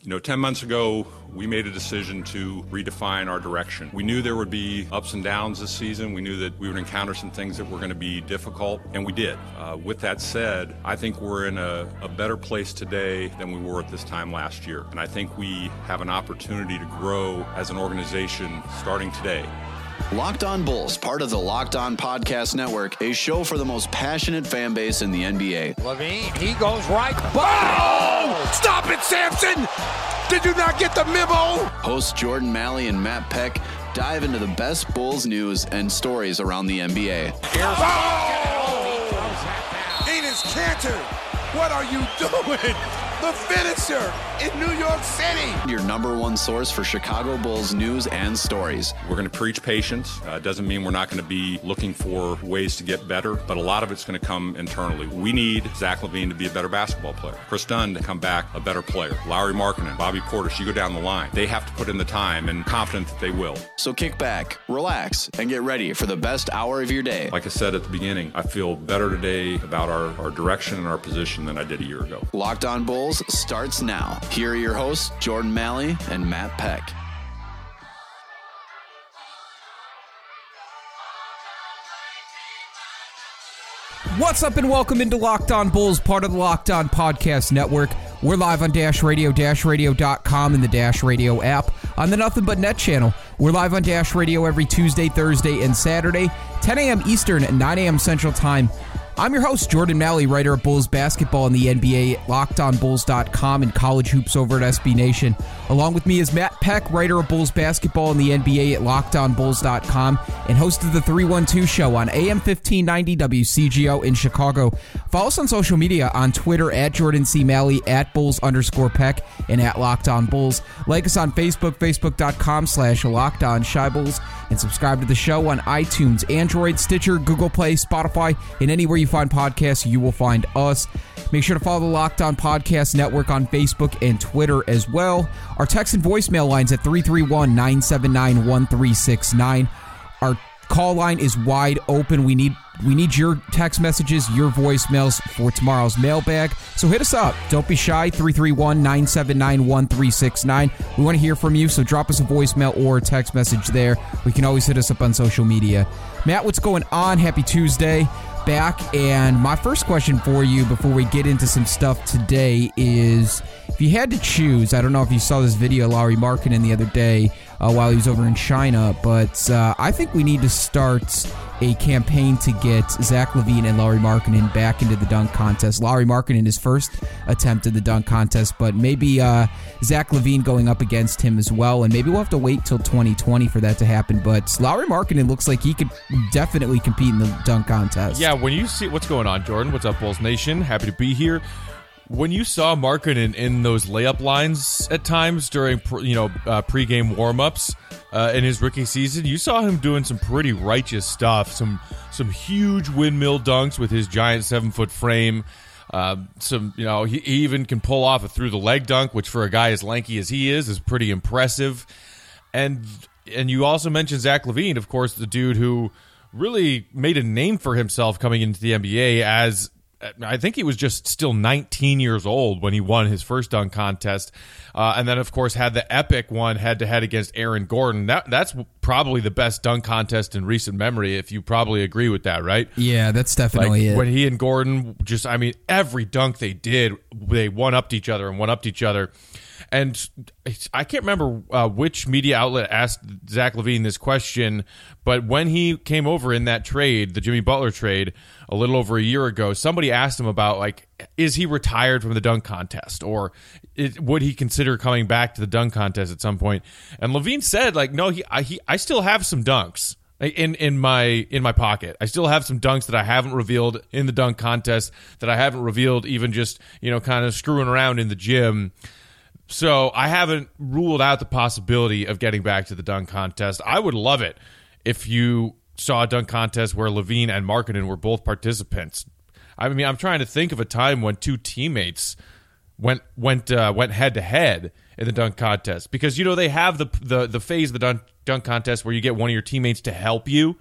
10 months ago, we made a decision to redefine our direction. We knew there would be ups and downs this season. We knew that we would encounter some things that were going to be difficult, and we did. With that said, I think we're in a better place today than we were at this time last year. And I think we have an opportunity to grow as an organization starting today. Locked On Bulls, part of the Locked On Podcast Network, a show for the most passionate fan base in the NBA. LaVine, he goes right. Oh! Stop it, Samson! Did you not get the memo? Hosts Jordan Malley and Matt Peck dive into the best Bulls news and stories around the NBA. Enes Kanter, what are you doing? The finisher in New York City. Your number one source for Chicago Bulls news and stories. We're going to preach patience. Doesn't mean we're not going to be looking for ways to get better, but a lot of it's going to come internally. We need Zach LaVine to be a better basketball player. Chris Dunn to come back a better player. Lauri Markkanen, Bobby Portis, you go down the line. They have to put in the time, and confident that they will. So kick back, relax, and get ready for the best hour of your day. Like I said at the beginning, I feel better today about our direction and our position than I did a year ago. Locked On Bulls starts now. Here are your hosts, Jordan Malley and Matt Peck. What's up and welcome into Locked On Bulls, part of the Locked On Podcast Network. We're live on Dash Radio, DashRadio.com, and the Dash Radio app. On the Nothing But Net channel, we're live on Dash Radio every Tuesday, Thursday, and Saturday, 10 a.m. Eastern and 9 a.m. Central Time. I'm your host, Jordan Malley, writer of Bulls basketball in the NBA at LockedOnBulls.com and college hoops over at SB Nation. Along with me is Matt Peck, writer of Bulls basketball in the NBA at LockedOnBulls.com and host of the 312 show on AM 1590 WCGO in Chicago. Follow us on social media on Twitter at Jordan C. Malley, at Bulls_Peck, and at LockedOnBulls. Like us on Facebook, Facebook.com/LockedOnShyBulls, and subscribe to the show on iTunes, Android, Stitcher, Google Play, Spotify, and anywhere you find podcasts, you will find us. Make sure to follow the Locked On Podcast Network on Facebook and Twitter as well. Our text and voicemail lines at 331-979-1369. Our call line is wide open. We need your text messages, your voicemails for tomorrow's mailbag. So hit us up. Don't be shy. 331-979-1369. We want to hear from you, so drop us a voicemail or a text message there. We can always hit us up on social media. Matt, what's going on? Happy Tuesday. Back, and my first question for you before we get into some stuff today is, if you had to choose, I don't know if you saw this video of Lauri Markkanen the other day while he was over in China, but I think we need to start a campaign to get Zach LaVine and Lauri Markkanen back into the dunk contest. Lauri Markkanen, his first attempt at the dunk contest, but maybe Zach LaVine going up against him as well, and maybe we'll have to wait till 2020 for that to happen, but Lauri Markkanen looks like he could definitely compete in the dunk contest. Yeah, when you see what's going on, Jordan, what's up, Bulls Nation? Happy to be here. When you saw Markkanen in those layup lines at times during pregame warm-ups in his rookie season, you saw him doing some pretty righteous stuff, some huge windmill dunks with his giant 7-foot frame. He even can pull off a through-the-leg dunk, which for a guy as lanky as he is pretty impressive. And you also mentioned Zach LaVine, of course, the dude who really made a name for himself coming into the NBA as, I think he was just still 19 years old when he won his first dunk contest. And then, of course, had the epic one head-to-head against Aaron Gordon. That's probably the best dunk contest in recent memory, if you probably agree with that, right? Yeah, that's definitely it. When he and Gordon every dunk they did, they one-upped each other. And I can't remember which media outlet asked Zach LaVine this question, but when he came over in that trade, the Jimmy Butler trade, a little over a year ago, somebody asked him about, is he retired from the dunk contest, or would he consider coming back to the dunk contest at some point? And LaVine said, no, I still have some dunks in my pocket. I still have some dunks that I haven't revealed in the dunk contest, that I haven't revealed even just, kind of screwing around in the gym. So I haven't ruled out the possibility of getting back to the dunk contest. I would love it if you saw a dunk contest where LaVine and Markkanen were both participants. I mean, I'm trying to think of a time when two teammates went head to head in the dunk contest, because they have the phase of the dunk contest where you get one of your teammates to help you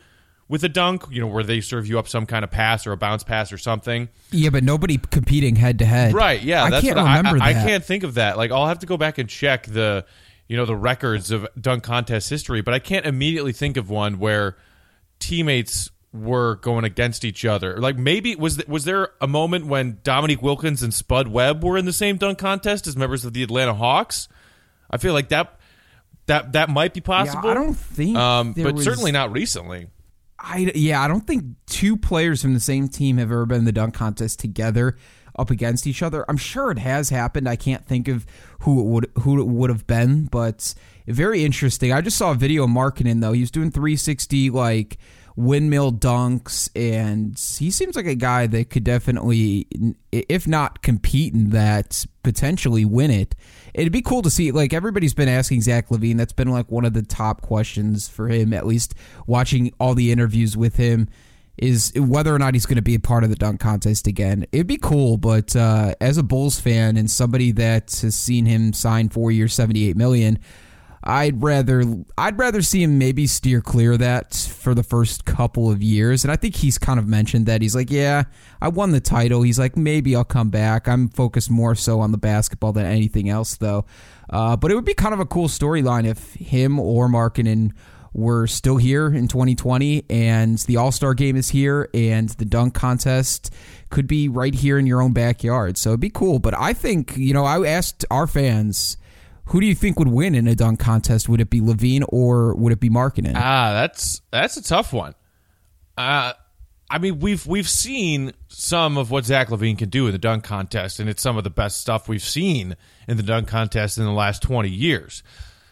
with a dunk, where they serve you up some kind of pass or a bounce pass or something. Yeah, but nobody competing head to head. Right, yeah. I can't remember that. I can't think of that. Like, I'll have to go back and check the records of dunk contest history, but I can't immediately think of one where teammates were going against each other. Like, maybe was there a moment when Dominique Wilkins and Spud Webb were in the same dunk contest as members of the Atlanta Hawks? I feel like that might be possible. Yeah, I don't think but certainly not recently. I don't think two players from the same team have ever been in the dunk contest together up against each other. I'm sure it has happened. I can't think of who it would have been, but very interesting. I just saw a video of Markkanen, though. He was doing 360 like windmill dunks, and he seems like a guy that could definitely, if not compete in that, potentially win it. It'd be cool to see. Like, everybody's been asking Zach LaVine. That's been like one of the top questions for him, at least watching all the interviews with him, is whether or not he's going to be a part of the dunk contest again. It'd be cool, but as a Bulls fan and somebody that has seen him sign 4 years, $78 million, I'd rather see him maybe steer clear of that for the first couple of years. And I think he's kind of mentioned that. He's like, yeah, I won the title. He's like, maybe I'll come back. I'm focused more so on the basketball than anything else, though. But it would be kind of a cool storyline if him or Markkanen were still here in 2020 and the All-Star game is here and the dunk contest could be right here in your own backyard. So it'd be cool. But I think, I asked our fans, who do you think would win in a dunk contest? Would it be LaVine or would it be Markkanen? That's a tough one. I mean, we've seen some of what Zach LaVine can do in the dunk contest, and it's some of the best stuff we've seen in the dunk contest in the last 20 years.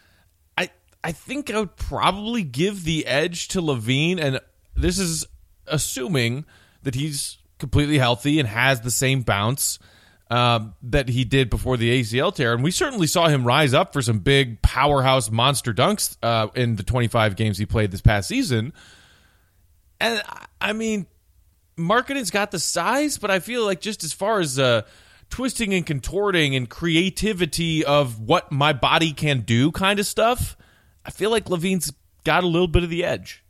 I think I would probably give the edge to LaVine, and this is assuming that he's completely healthy and has the same bounce that he did before the ACL tear. And we certainly saw him rise up for some big powerhouse monster dunks in the 25 games he played this past season. And, I mean, Markkanen's got the size, but I feel like just as far as twisting and contorting and creativity of what my body can do kind of stuff, I feel like LaVine's got a little bit of the edge.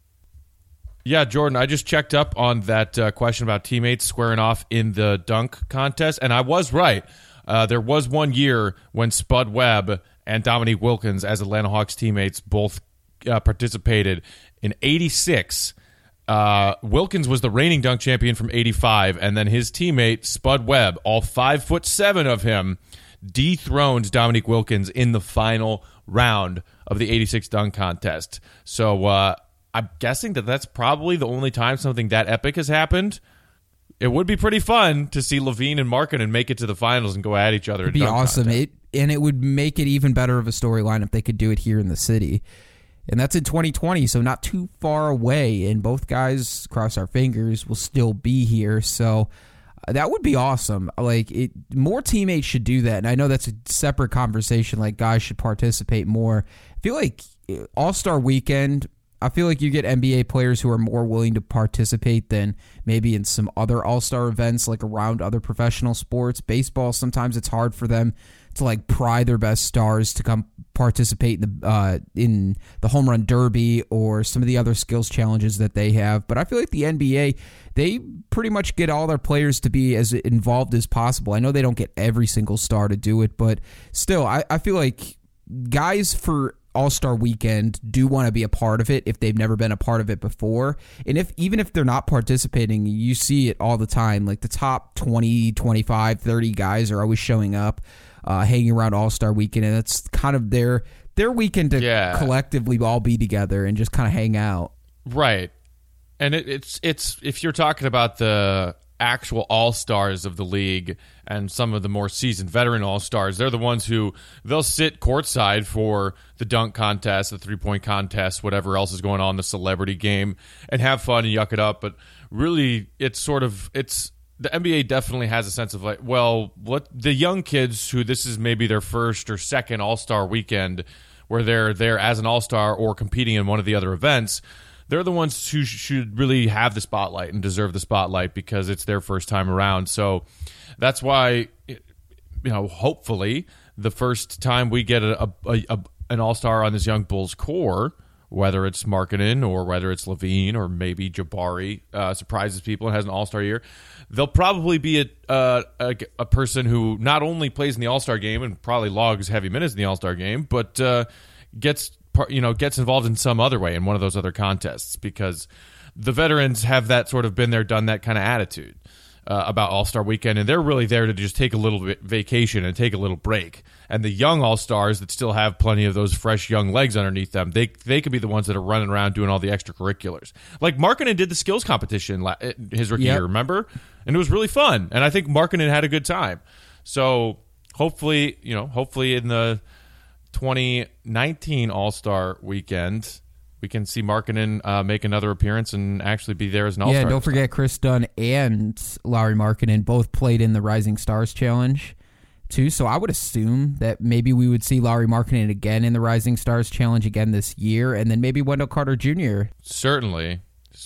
Yeah, Jordan, I just checked up on that question about teammates squaring off in the dunk contest, and I was right. There was 1 year when Spud Webb and Dominique Wilkins, as Atlanta Hawks teammates, both participated. In 86, Wilkins was the reigning dunk champion from 85, and then his teammate, Spud Webb, all 5'7" of him, dethroned Dominique Wilkins in the final round of the 86 dunk contest. So I'm guessing that's probably the only time something that epic has happened. It would be pretty fun to see LaVine and Markkanen make it to the finals and go at each other. It'd be awesome. And it would make it even better of a storyline if they could do it here in the city. And that's in 2020, so not too far away. And both guys, cross our fingers, will still be here. So that would be awesome. Like, more teammates should do that. And I know that's a separate conversation. Like, guys should participate more. I feel like All-Star Weekend, I feel like you get NBA players who are more willing to participate than maybe in some other All-Star events, like around other professional sports. Baseball, sometimes it's hard for them to like pry their best stars to come participate in the home run derby or some of the other skills challenges that they have. But I feel like the NBA, they pretty much get all their players to be as involved as possible. I know they don't get every single star to do it, but still, I feel like guys for All-Star Weekend do want to be a part of it if they've never been a part of it before. And even if they're not participating, you see it all the time. Like the top 20, 25, 30 guys are always showing up, hanging around All-Star Weekend, and it's kind of their weekend to collectively all be together and just kind of hang out. Right. And it's if you're talking about the actual all-stars of the league and some of the more seasoned veteran all-stars, they're the ones who they'll sit courtside for the dunk contest, the three-point contest, whatever else is going on, the celebrity game, and have fun and yuck it up. But really, it's the NBA definitely has a sense of like, well, what the young kids who this is maybe their first or second All-Star weekend where they're there as an All-Star or competing in one of the other events, they're the ones who should really have the spotlight and deserve the spotlight because it's their first time around. So that's why, hopefully the first time we get an All-Star on this young Bulls core whether it's Markkanen or whether it's Levine or maybe Jabari surprises people and has an all-star year, there'll probably be a person who not only plays in the all-star game and probably logs heavy minutes in the all-star game, but gets involved in some other way in one of those other contests, because the veterans have that sort of been there, done that kind of attitude about All-Star Weekend, and they're really there to just take a little bit vacation and take a little break. And the young All-Stars that still have plenty of those fresh young legs underneath them, they could be the ones that are running around doing all the extracurriculars. Like Markkanen did the skills competition his rookie year, remember? And it was really fun, and I think Markkanen had a good time. So hopefully in the 2019 All-Star Weekend, we can see Markkanen make another appearance and actually be there as an All-Star. Yeah, don't forget Chris Dunn and Lauri Markkanen both played in the Rising Stars Challenge, too. So I would assume that maybe we would see Lauri Markkanen again in the Rising Stars Challenge again this year, and then maybe Wendell Carter Jr. Certainly.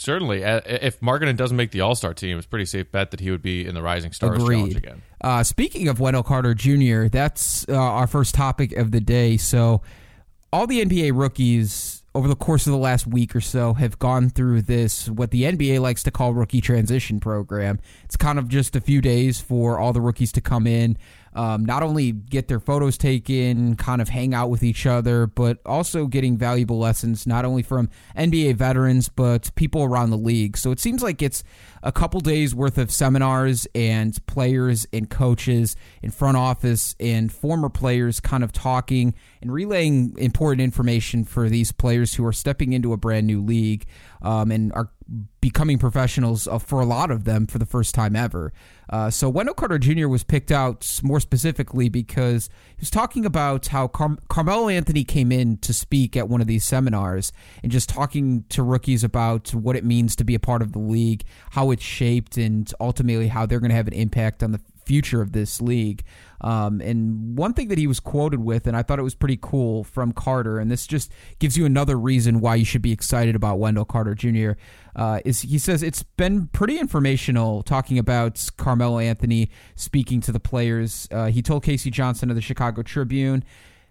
If Markkanen doesn't make the All-Star team, it's a pretty safe bet that he would be in the Rising Stars Challenge again. Speaking of Wendell Carter Jr., that's our first topic of the day. So all the NBA rookies over the course of the last week or so have gone through this, what the NBA likes to call rookie transition program. It's kind of just a few days for all the rookies to come in, not only get their photos taken, kind of hang out with each other, but also getting valuable lessons, not only from NBA veterans, but people around the league. So it seems like it's a couple days worth of seminars and players and coaches in front office and former players kind of talking and relaying important information for these players who are stepping into a brand new league and are becoming professionals for a lot of them for the first time ever. So Wendell Carter Jr. was picked out more specifically because he was talking about how Carmelo Anthony came in to speak at one of these seminars and just talking to rookies about what it means to be a part of the league, how it's shaped, and ultimately how they're going to have an impact on the future of this league. And one thing that he was quoted with, and I thought it was pretty cool from Carter, and this just gives you another reason why you should be excited about Wendell Carter Jr., is he says it's been pretty informational talking about Carmelo Anthony speaking to the players. He told Casey Johnson of the Chicago Tribune,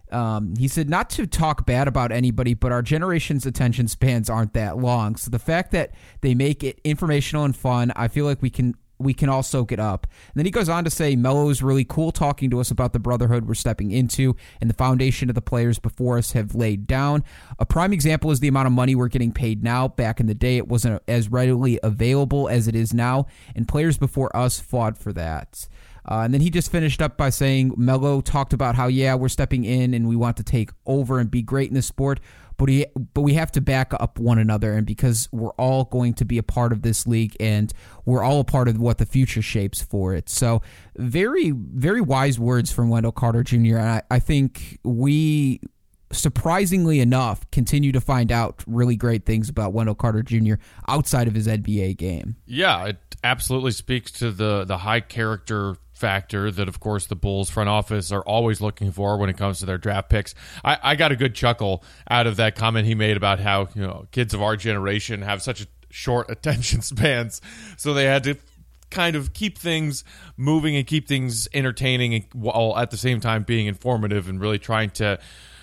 he said, not to talk bad about anybody, but our generation's attention spans aren't that long. So the fact that they make it informational and fun, I feel like we can all soak it up. And then he goes on to say, Melo's really cool talking to us about the brotherhood we're stepping into and the foundation of the players before us have laid down. A prime example is the amount of money we're getting paid now. Back in the day, it wasn't as readily available as it is now, and players before us fought for that. And then he just finished up by saying, Melo talked about how, we're stepping in and we want to take over and be great in this sport, but we have to back up one another, and because we're all going to be a part of this league and we're all a part of what the future shapes for it. So very, very wise words from Wendell Carter Jr., and I think we, surprisingly enough, continue to find out really great things about Wendell Carter Jr. outside of his NBA game. Yeah, it absolutely speaks to the high character factor that, of course, the Bulls front office are always looking for when it comes to their draft picks. I got a good chuckle out of that comment he made about how, kids of our generation have such short attention spans, so they had to kind of keep things moving and keep things entertaining while at the same time being informative and really trying to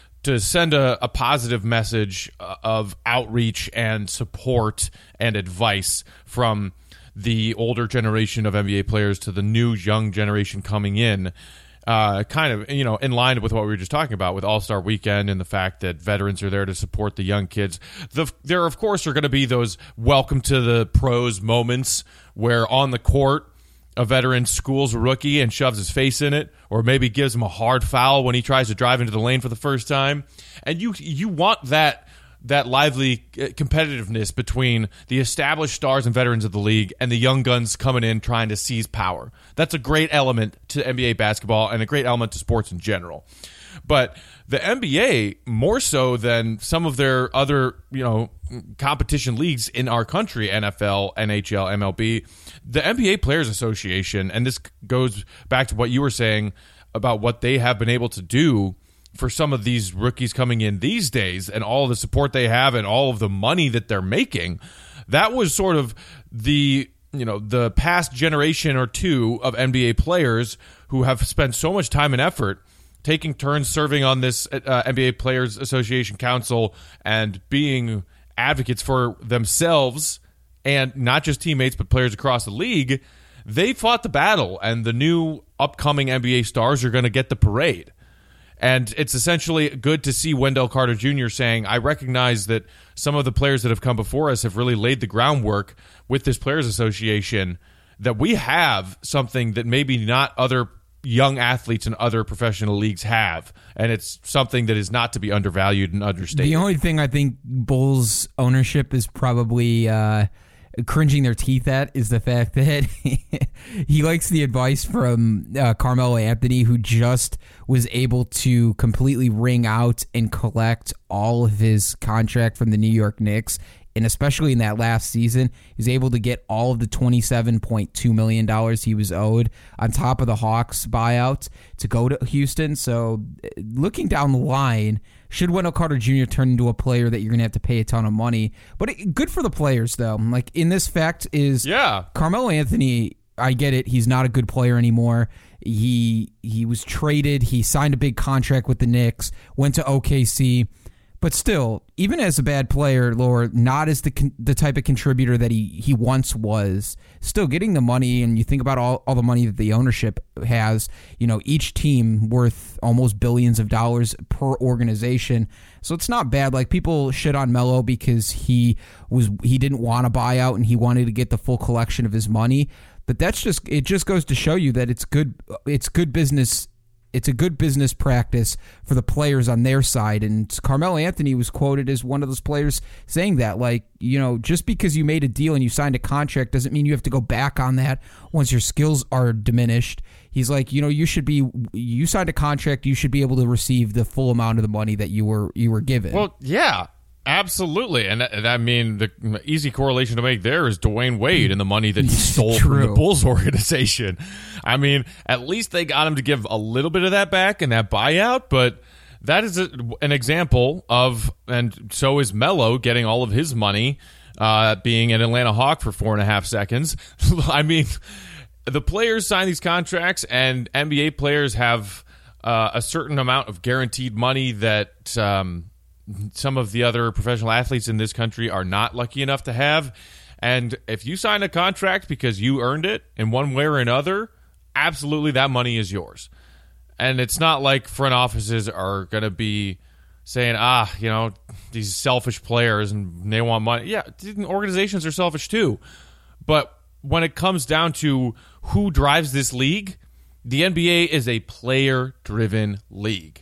send a positive message of outreach and support and advice from the older generation of NBA players to the new young generation coming in, kind of, in line with what we were just talking about with All-Star Weekend and the fact that veterans are there to support the young kids. There, of course, are going to be those welcome to the pros moments where on the court, a veteran schools a rookie and shoves his face in it, or maybe gives him a hard foul when he tries to drive into the lane for the first time. And you want that lively competitiveness between the established stars and veterans of the league and the young guns coming in trying to seize power. That's a great element to NBA basketball and a great element to sports in general. But the NBA, more so than some of their other, competition leagues in our country, NFL, NHL, MLB, the NBA Players Association, and this goes back to what you were saying about what they have been able to do for some of these rookies coming in these days and all the support they have and all of the money that they're making. That was sort of the past generation or two of NBA players who have spent so much time and effort taking turns serving on this NBA Players Association Council and being advocates for themselves and not just teammates but players across the league, they fought the battle, and the new upcoming NBA stars are going to get the parade. And it's essentially good to see Wendell Carter Jr. saying, I recognize that some of the players that have come before us have really laid the groundwork with this Players Association, that we have something that maybe not other young athletes in other professional leagues have. And it's something that is not to be undervalued and understated. The only thing I think Bulls ownership is probably cringing their teeth at is the fact that he likes the advice from Carmelo Anthony, who just was able to completely wring out and collect all of his contract from the New York Knicks. And especially in that last season, he was able to get all of the $27.2 million he was owed on top of the Hawks buyout to go to Houston. So looking down the line, should Wendell Carter Jr. turn into a player that you're going to have to pay a ton of money? But good for the players, though. Like, in this fact is Carmelo Anthony, I get it. He's not a good player anymore. He was traded. He signed a big contract with the Knicks, went to OKC. But still, even as a bad player, or not as the type of contributor that he once was, still getting the money, and you think about all the money that the ownership has, each team worth almost billions of dollars per organization. So it's not bad. Like, people shit on Melo because he didn't want to buy out and he wanted to get the full collection of his money. But it just goes to show you that it's good business. It's a good business practice for the players on their side. And Carmelo Anthony was quoted as one of those players saying that, just because you made a deal and you signed a contract doesn't mean you have to go back on that once your skills are diminished. He's like, you signed a contract, you should be able to receive the full amount of the money that you were given. Well, yeah. Absolutely, and I mean, the easy correlation to make there is Dwayne Wade and the money that he stole from the Bulls organization. I mean, at least they got him to give a little bit of that back in that buyout, but that is an example of, and so is Melo getting all of his money, being an Atlanta Hawk for 4.5 seconds. I mean, the players sign these contracts, and NBA players have a certain amount of guaranteed money that some of the other professional athletes in this country are not lucky enough to have. And if you sign a contract because you earned it in one way or another, absolutely that money is yours. And it's not like front offices are going to be saying, these selfish players and they want money. Yeah, organizations are selfish too. But when it comes down to who drives this league, the NBA is a player-driven league.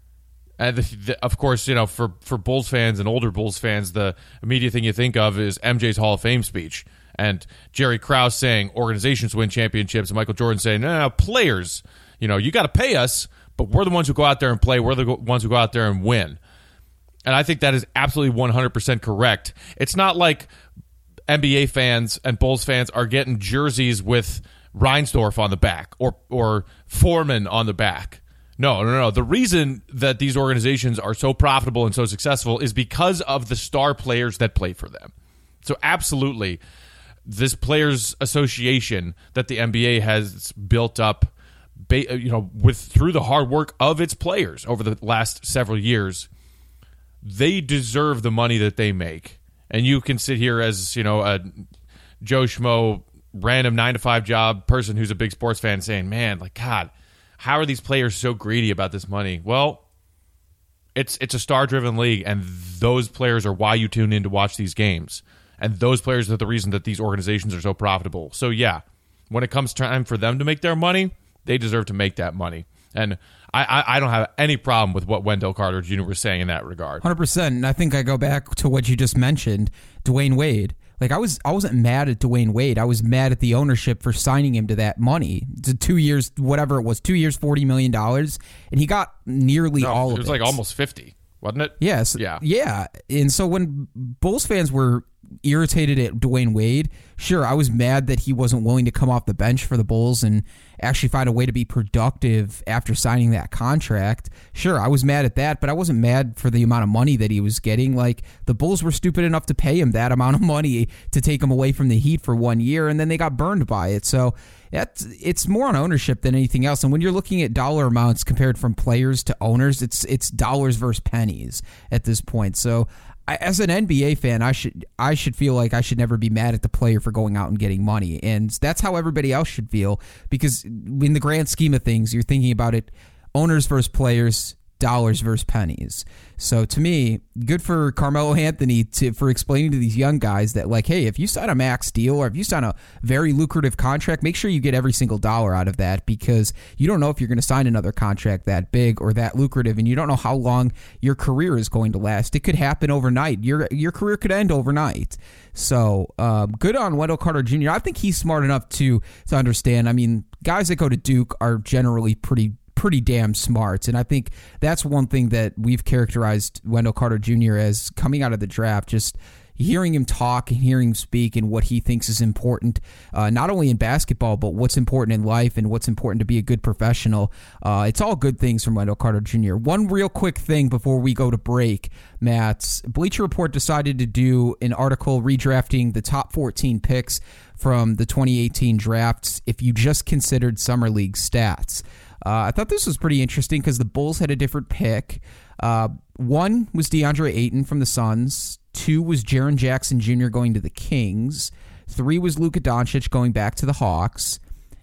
And of course, for Bulls fans and older Bulls fans, the immediate thing you think of is MJ's Hall of Fame speech and Jerry Krause saying organizations win championships, and Michael Jordan saying, no, players, you got to pay us, but we're the ones who go out there and play. We're the ones who go out there and win. And I think that is absolutely 100% correct. It's not like NBA fans and Bulls fans are getting jerseys with Reinsdorf on the back or Foreman on the back. No. The reason that these organizations are so profitable and so successful is because of the star players that play for them. So absolutely, this players association that the NBA has built up, through the hard work of its players over the last several years, they deserve the money that they make. And you can sit here as, a Joe Schmo, random 9-to-5 job person who's a big sports fan saying, man, God, how are these players so greedy about this money? Well, it's a star-driven league, and those players are why you tune in to watch these games. And those players are the reason that these organizations are so profitable. So, yeah, when it comes time for them to make their money, they deserve to make that money. And I don't have any problem with what Wendell Carter Jr. was saying in that regard. 100%. And I think I go back to what you just mentioned, Dwayne Wade. I wasn't mad at Dwayne Wade. I was mad at the ownership for signing him to that money. To 2 years, whatever it was, 2 years, $40 million. And he got nearly all of it. It was like almost 50, wasn't it? Yes. Yeah. Yeah. And so when Bulls fans were irritated at Dwayne Wade. Sure, I was mad that he wasn't willing to come off the bench for the Bulls and actually find a way to be productive after signing that contract. Sure, I was mad at that, but I wasn't mad for the amount of money that he was getting. Like, the Bulls were stupid enough to pay him that amount of money to take him away from the Heat for 1 year, and then they got burned by it. So it's more on ownership than anything else. And when you're looking at dollar amounts compared from players to owners, it's dollars versus pennies at this point. So as an NBA fan, I should feel like I should never be mad at the player for going out and getting money. And that's how everybody else should feel, because in the grand scheme of things, you're thinking about it, owners versus players, dollars versus pennies. So to me, good for Carmelo Anthony for explaining to these young guys that, like, hey, if you sign a max deal or if you sign a very lucrative contract, make sure you get every single dollar out of that, because you don't know if you're going to sign another contract that big or that lucrative, and you don't know how long your career is going to last. It could happen overnight. Your career could end overnight. So good on Wendell Carter Jr. I think he's smart enough to understand. I mean, guys that go to Duke are generally pretty damn smart. And I think that's one thing that we've characterized Wendell Carter Jr. as coming out of the draft, just hearing him talk and hearing him speak and what he thinks is important, not only in basketball, but what's important in life and what's important to be a good professional. It's all good things from Wendell Carter Jr. One real quick thing before we go to break, Matt. Bleacher Report decided to do an article redrafting the top 14 picks from the 2018 drafts if you just considered Summer League stats. I thought this was pretty interesting because the Bulls had a different pick. One was DeAndre Ayton from the Suns. 2 was Jaren Jackson Jr. going to the Kings. 3 was Luka Doncic going back to the Hawks.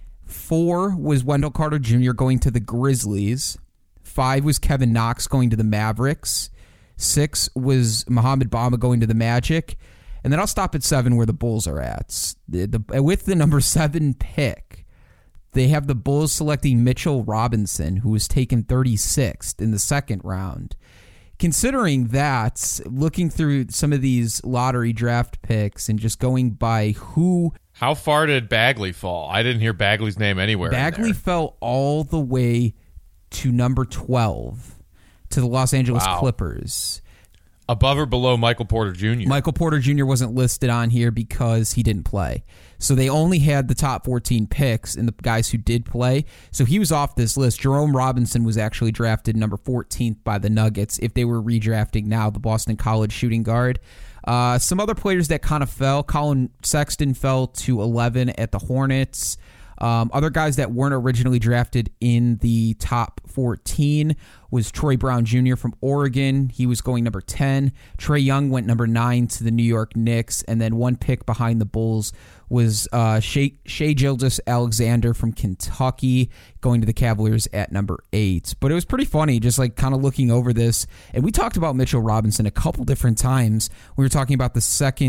4 was Wendell Carter Jr. going to the Grizzlies. 5 was Kevin Knox going to the Mavericks. 6 was Mohamed Bamba going to the Magic. And then I'll stop at 7 where the Bulls are at. With the number 7 pick, they have the Bulls selecting Mitchell Robinson, who was taken 36th in the second round. Considering that, looking through some of these lottery draft picks and just going by who... How far did Bagley fall? I didn't hear Bagley's name anywhere. Bagley fell all the way to number 12, to the Los Angeles Clippers. Above or below Michael Porter Jr.? Michael Porter Jr. wasn't listed on here because he didn't play. So they only had the top 14 picks and the guys who did play. So he was off this list. Jerome Robinson was actually drafted number 14th by the Nuggets if they were redrafting now, the Boston College shooting guard. Some other players that kind of fell. Colin Sexton fell to 11 at the Hornets. Other guys that weren't originally drafted in the top 14 was Troy Brown Jr. from Oregon. He was going number 10. Trae Young went number 9 to the New York Knicks. And then one pick behind the Bulls was Shai Gilgeous-Alexander from Kentucky going to the Cavaliers at number 8. But it was pretty funny just like kind of looking over this. And we talked about Mitchell Robinson a couple different times. We were talking about the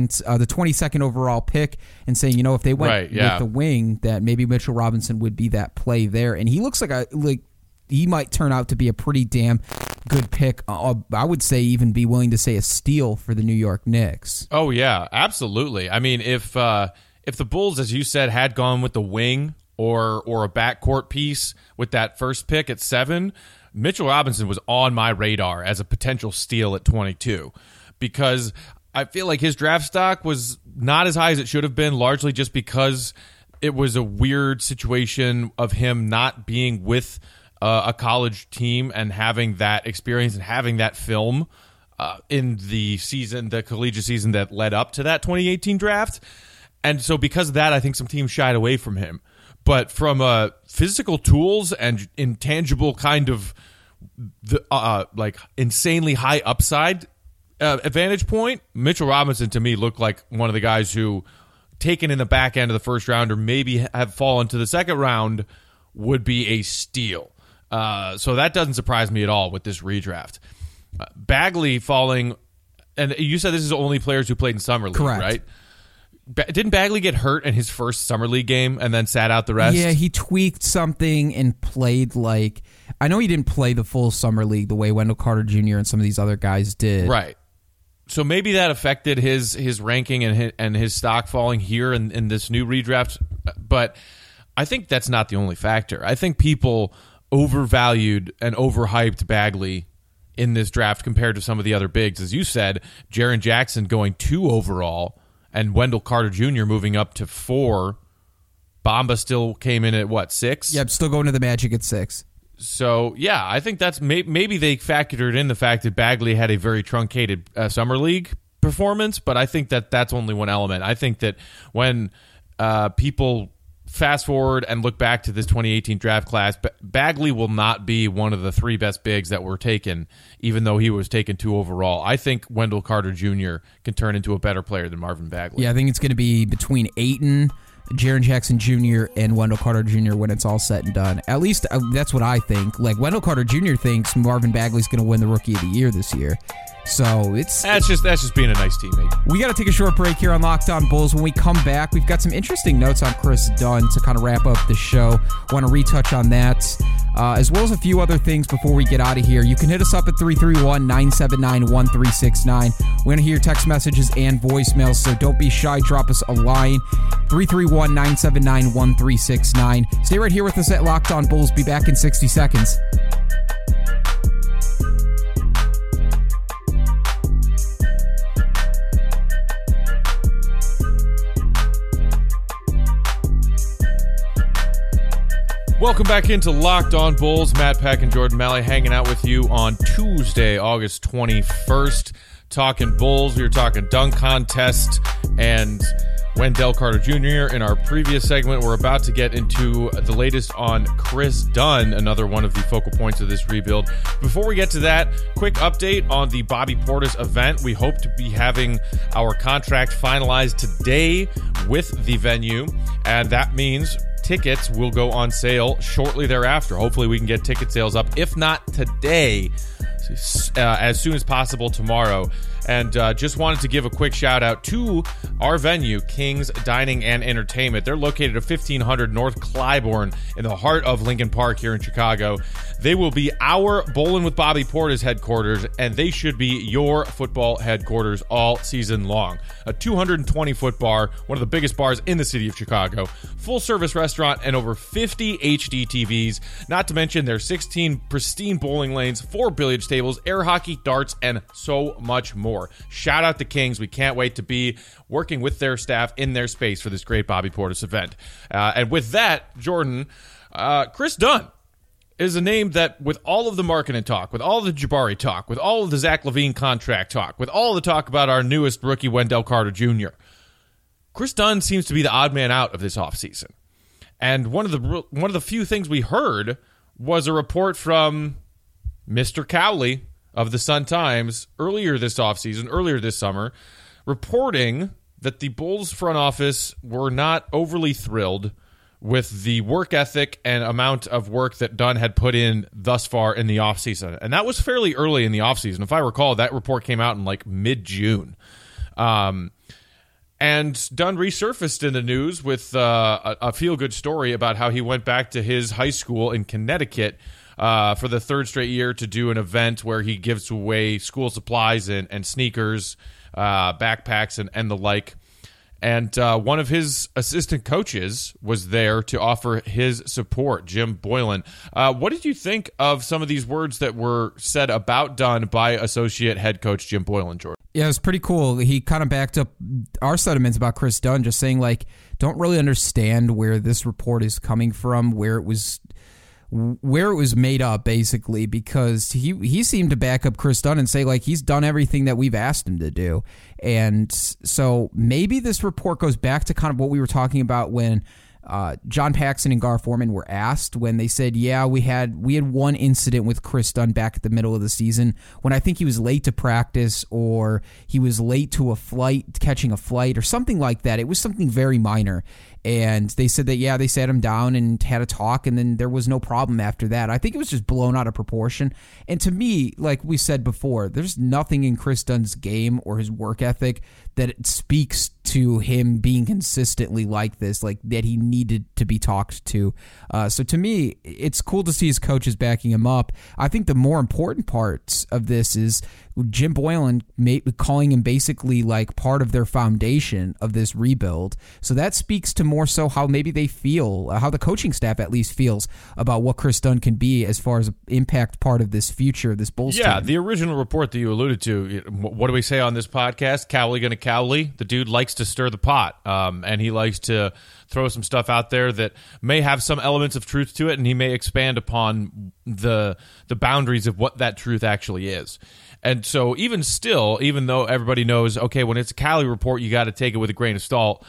22nd overall pick and saying, you know, if they went with the wing, that maybe Mitchell Robinson would be that play there. And he looks like he might turn out to be a pretty damn good pick. I would say even be willing to say a steal for the New York Knicks. Oh, yeah, absolutely. I mean, if the Bulls, as you said, had gone with the wing or a backcourt piece with that first pick at 7, Mitchell Robinson was on my radar as a potential steal at 22 because I feel like his draft stock was not as high as it should have been, largely just because it was a weird situation of him not being with a college team and having that experience and having that film in the collegiate season that led up to that 2018 draft. And so because of that, I think some teams shied away from him. But from physical tools and intangible kind of like insanely high upside vantage point, Mitchell Robinson to me looked like one of the guys who, taken in the back end of the first round or maybe have fallen to the second round, would be a steal. So that doesn't surprise me at all with this redraft. Bagley falling, and you said this is only players who played in Summer League, correct, right? Didn't Bagley get hurt in his first Summer League game and then sat out the rest? Yeah, he tweaked something and played I know he didn't play the full Summer League the way Wendell Carter Jr. and some of these other guys did. Right. So maybe that affected his ranking and his stock falling here in this new redraft. But I think that's not the only factor. I think people overvalued and overhyped Bagley in this draft compared to some of the other bigs. As you said, Jaren Jackson going 2 overall and Wendell Carter Jr. moving up to 4. Bamba still came in at, 6? Yep, still going to the Magic at 6. So, yeah, I think that's maybe they factored in the fact that Bagley had a very truncated Summer League performance, but I think that's only one element. I think that when people fast forward and look back to this 2018 draft class, Bagley will not be one of the 3 best bigs that were taken, even though he was taken 2 overall. I think Wendell Carter Jr. can turn into a better player than Marvin Bagley. Yeah, I think it's going to be between Ayton, Jaren Jackson Jr., and Wendell Carter Jr. when it's all said and done. At least that's what I think. Like, Wendell Carter Jr. thinks Marvin Bagley's going to win the Rookie of the Year this year. So that's just being a nice teammate. We got to take a short break here on Locked On Bulls. When we come back, we've got some interesting notes on Chris Dunn to kind of wrap up the show. Want to retouch on that, as well as a few other things before we get out of here. You can hit us up at 331-979-1369. We're going to hear your text messages and voicemails, so don't be shy. Drop us a line, 331-979-1369. Stay right here with us at Locked On Bulls. Be back in 60 seconds. Welcome back into Locked On Bulls. Matt Peck and Jordan Malley hanging out with you on Tuesday, August 21st. Talking Bulls. We were talking dunk contest and Wendell Carter Jr. in our previous segment. We're about to get into the latest on Chris Dunn, another one of the focal points of this rebuild. Before we get to that, quick update on the Bobby Portis event. We hope to be having our contract finalized today with the venue, and that means tickets will go on sale shortly thereafter. Hopefully we can get ticket sales up, if not today, as soon as possible tomorrow. And just wanted to give a quick shout out to our venue, King's Dining and Entertainment. They're located at 1500 North Clybourne in the heart of Lincoln Park here in Chicago. They will be our Bowlin' with Bobby Portis headquarters, and they should be your football headquarters all season long. A 220-foot bar, one of the biggest bars in the city of Chicago, full-service restaurant, and over 50 HD TVs, not to mention their 16 pristine bowling lanes, 4 billiards tables, air hockey, darts, and so much more. Shout out to Kings. We can't wait to be working with their staff in their space for this great Bobby Portis event. And with that, Jordan, Chris Dunn is a name that, with all of the marketing talk, with all the Jabari talk, with all of the Zach LaVine contract talk, with all the talk about our newest rookie, Wendell Carter Jr., Chris Dunn seems to be the odd man out of this offseason. And one of the few things we heard was a report from Mr. Cowley of the Sun-Times earlier this summer, reporting that the Bulls front office were not overly thrilled with the work ethic and amount of work that Dunn had put in thus far in the offseason. And that was fairly early in the offseason. If I recall, that report came out in like mid-June. And Dunn resurfaced in the news with a feel-good story about how he went back to his high school in Connecticut for the 3rd straight year to do an event where he gives away school supplies and sneakers, backpacks, and the like. And one of his assistant coaches was there to offer his support, Jim Boylan. What did you think of some of these words that were said about Dunn by associate head coach Jim Boylan, Jordan? Yeah, it was pretty cool. He kind of backed up our sentiments about Chris Dunn, just saying, like, don't really understand where this report is coming from, where it was made up, basically, because he seemed to back up Chris Dunn and say, like, he's done everything that we've asked him to do. And so maybe this report goes back to kind of what we were talking about when John Paxson and Gar Forman were asked, when they said, yeah, we had one incident with Chris Dunn back at the middle of the season when I think he was late to practice, or he was late to catching a flight or something like that. It was something very minor. And they said that, yeah, they sat him down and had a talk, and then there was no problem after that. I think it was just blown out of proportion. And to me, like we said before, there's nothing in Chris Dunn's game or his work ethic that it speaks to him being consistently like this, like that he needed to be talked to. So to me, it's cool to see his coaches backing him up. I think the more important parts of this is Jim Boylen calling him basically like part of their foundation of this rebuild. So that speaks to more so how maybe they feel, how the coaching staff at least feels about what Chris Dunn can be as far as an impact part of this future of this Bulls team. Yeah, the original report that you alluded to, what do we say on this podcast? Cowley gonna Cowley. The dude likes to stir the pot, and he likes to throw some stuff out there that may have some elements of truth to it, and he may expand upon the boundaries of what that truth actually is. And so even still, even though everybody knows, okay, when it's a Cowley report, you got to take it with a grain of salt,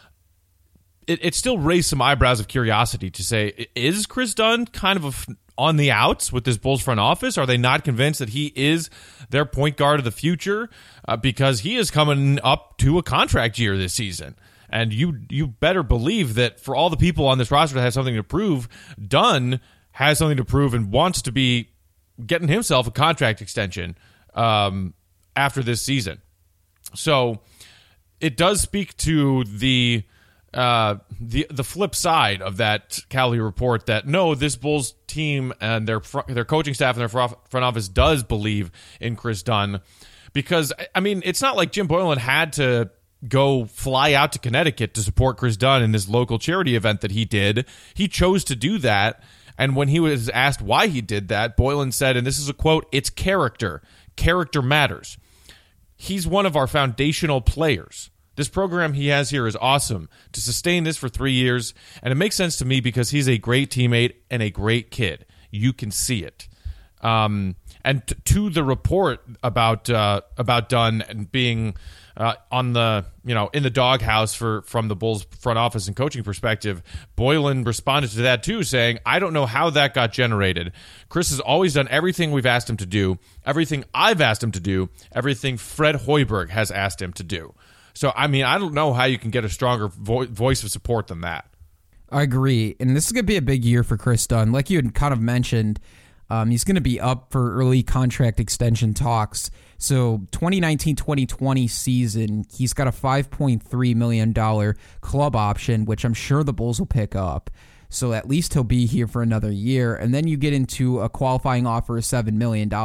it still raised some eyebrows of curiosity to say, is Chris Dunn kind of on the outs with this Bulls front office? Are they not convinced that he is their point guard of the future? Because he is coming up to a contract year this season. And you better believe that for all the people on this roster that have something to prove, Dunn has something to prove and wants to be getting himself a contract extension after this season. So it does speak to the flip side of that Cowley report that no, this Bulls team and their coaching staff and their front office does believe in Chris Dunn, because I mean it's not like Jim Boylen had to go fly out to Connecticut to support Chris Dunn in this local charity event that he did. He chose to do that, and when he was asked why he did that, Boylen said, and this is a quote, "It's character. Character matters. He's one of our foundational players. This program he has here is awesome. To sustain this for 3 years, and it makes sense to me because he's a great teammate and a great kid. You can see it." And to the report about Dunn and being on the in the doghouse from the Bulls front office and coaching perspective, Boylen responded to that too, saying, "I don't know how that got generated. Chris has always done everything we've asked him to do, everything I've asked him to do, everything Fred Hoiberg has asked him to do." So, I mean, I don't know how you can get a stronger voice of support than that. I agree. And this is going to be a big year for Chris Dunn. Like you had kind of mentioned, he's going to be up for early contract extension talks. So 2019-2020 season, he's got a $5.3 million club option, which I'm sure the Bulls will pick up. So at least he'll be here for another year. And then you get into a qualifying offer of $7 million in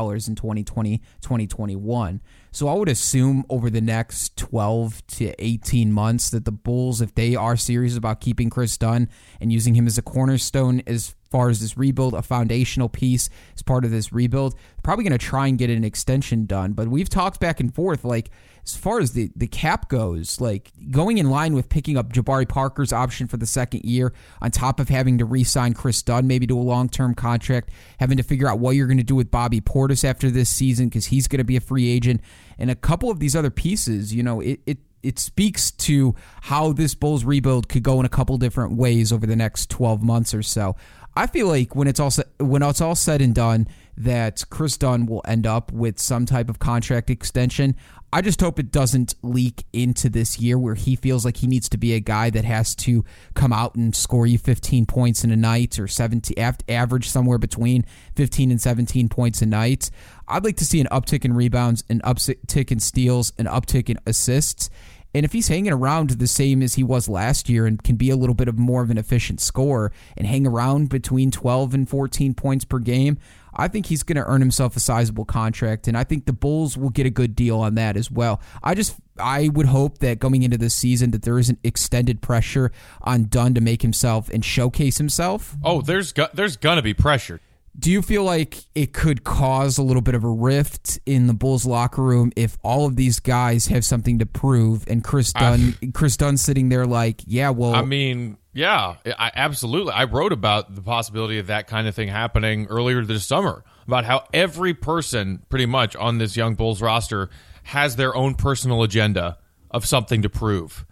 2020-2021. So I would assume over the next 12 to 18 months that the Bulls, if they are serious about keeping Chris Dunn and using him as a cornerstone as far as this rebuild, a foundational piece as part of this rebuild, probably going to try and get an extension done. But we've talked back and forth, like, as far as the cap goes, like, going in line with picking up Jabari Parker's option for the second year, on top of having to re-sign Chris Dunn maybe to a long-term contract, having to figure out what you're going to do with Bobby Portis after this season because he's going to be a free agent, and a couple of these other pieces, it speaks to how this Bulls rebuild could go in a couple different ways over the next 12 months or so. I feel like when it's all said and done, that Chris Dunn will end up with some type of contract extension. I just hope it doesn't leak into this year where he feels like he needs to be a guy that has to come out and score you 15 points in a night or 17, average somewhere between 15 and 17 points a night. I'd like to see an uptick in rebounds, an uptick in steals, an uptick in assists. And if he's hanging around the same as he was last year and can be a little bit of more of an efficient scorer and hang around between 12 and 14 points per game, I think he's going to earn himself a sizable contract, and I think the Bulls will get a good deal on that as well. I would hope that going into this season that there isn't extended pressure on Dunn to make himself and showcase himself. Oh, there's going to be pressure. Do you feel like it could cause a little bit of a rift in the Bulls locker room if all of these guys have something to prove and Chris Dunn sitting there like, yeah, well, I mean, yeah, absolutely. I wrote about the possibility of that kind of thing happening earlier this summer, about how every person pretty much on this young Bulls roster has their own personal agenda of something to prove.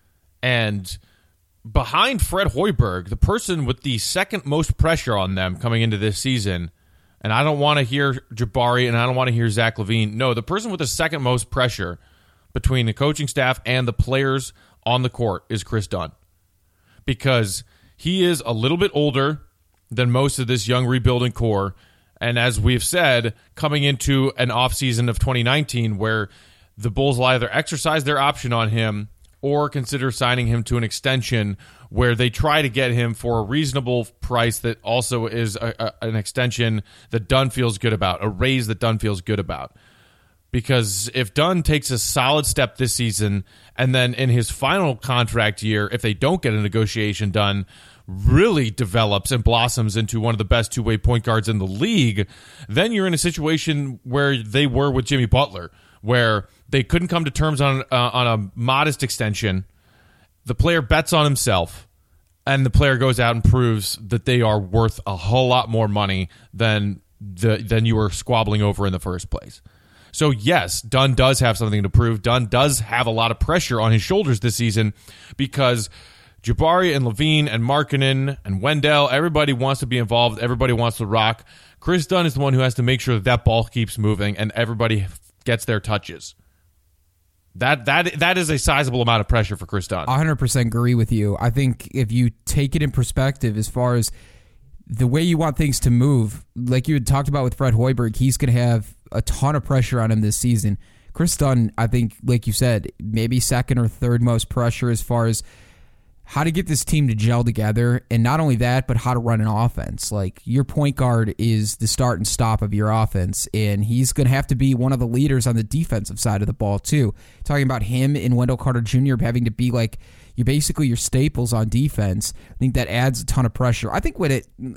And behind Fred Hoiberg, the person with the second most pressure on them coming into this season, and I don't want to hear Jabari and I don't want to hear Zach LaVine. No, the person with the second most pressure between the coaching staff and the players on the court is Chris Dunn. Because he is a little bit older than most of this young rebuilding core. And as we've said, coming into an offseason of 2019 where the Bulls will either exercise their option on him or consider signing him to an extension where they try to get him for a reasonable price that also is an extension that Dunn feels good about, a raise that Dunn feels good about. Because if Dunn takes a solid step this season, and then in his final contract year, if they don't get a negotiation done, really develops and blossoms into one of the best two-way point guards in the league, then you're in a situation where they were with Jimmy Butler, where they couldn't come to terms on a modest extension. The player bets on himself, and the player goes out and proves that they are worth a whole lot more money than you were squabbling over in the first place. So yes, Dunn does have something to prove. Dunn does have a lot of pressure on his shoulders this season because Jabari and Levine and Markkanen and Wendell, everybody wants to be involved. Everybody wants to rock. Chris Dunn is the one who has to make sure that ball keeps moving and everybody gets their touches. That is a sizable amount of pressure for Chris Dunn. 100% agree with you. I think if you take it in perspective as far as the way you want things to move, like you had talked about with Fred Hoiberg, he's going to have a ton of pressure on him this season. Chris Dunn, I think, like you said, maybe second or third most pressure as far as how to get this team to gel together, and not only that, but how to run an offense. Like, your point guard is the start and stop of your offense, and he's going to have to be one of the leaders on the defensive side of the ball, too. Talking about him and Wendell Carter Jr. having to be like your staples on defense, I think that adds a ton of pressure. I think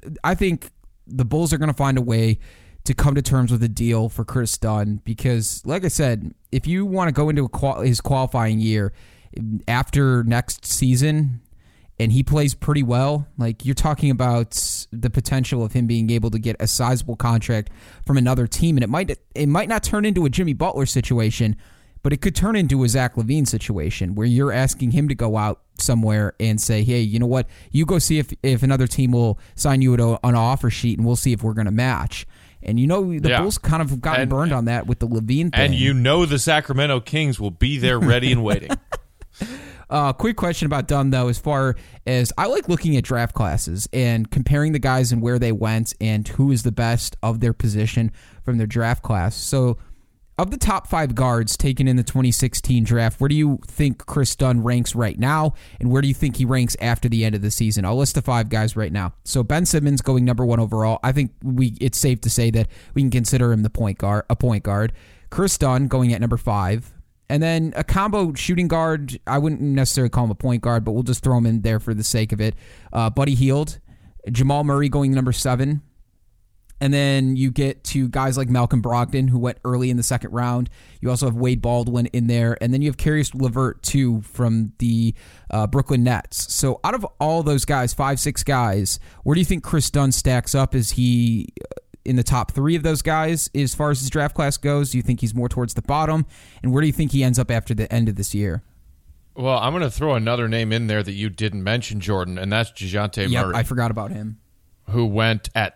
the Bulls are going to find a way to come to terms with a deal for Chris Dunn because, like I said, if you want to go into his qualifying year after next season and he plays pretty well, like you're talking about the potential of him being able to get a sizable contract from another team, and it might not turn into a Jimmy Butler situation, but it could turn into a Zach LaVine situation where you're asking him to go out somewhere and say, hey, you know what? You go see if another team will sign you on an offer sheet, and we'll see if we're going to match. And the Bulls kind of gotten burned on that with the LaVine thing. And the Sacramento Kings will be there ready and waiting. Quick question about Dunn, though, as far as I like looking at draft classes and comparing the guys and where they went and who is the best of their position from their draft class. So of the top 5 guards taken in the 2016 draft, where do you think Chris Dunn ranks right now, and where do you think he ranks after the end of the season? I'll list the 5 guys right now. So Ben Simmons going number 1 overall. I think it's safe to say that we can consider him a point guard. Chris Dunn going at number 5. And then a combo shooting guard, I wouldn't necessarily call him a point guard, but we'll just throw him in there for the sake of it. Buddy Hield. Jamal Murray going number 7. And then you get to guys like Malcolm Brogdon, who went early in the second round. You also have Wade Baldwin in there. And then you have Caris LeVert, too, from the Brooklyn Nets. So out of all those guys, 5-6 guys, where do you think Chris Dunn stacks up? Is he in the top 3 of those guys as far as his draft class goes? Do you think he's more towards the bottom? And where do you think he ends up after the end of this year? Well, I'm going to throw another name in there that you didn't mention, Jordan, and that's DeJounte Murray. I forgot about him. Who went at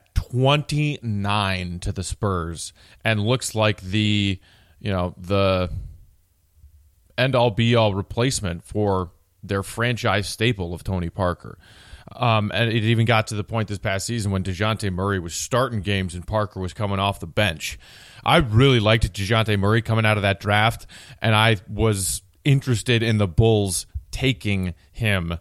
29 to the Spurs and looks like the end-all be-all replacement for their franchise staple of Tony Parker. And it even got to the point this past season when DeJounte Murray was starting games and Parker was coming off the bench. I really liked DeJounte Murray coming out of that draft, and I was interested in the Bulls taking him.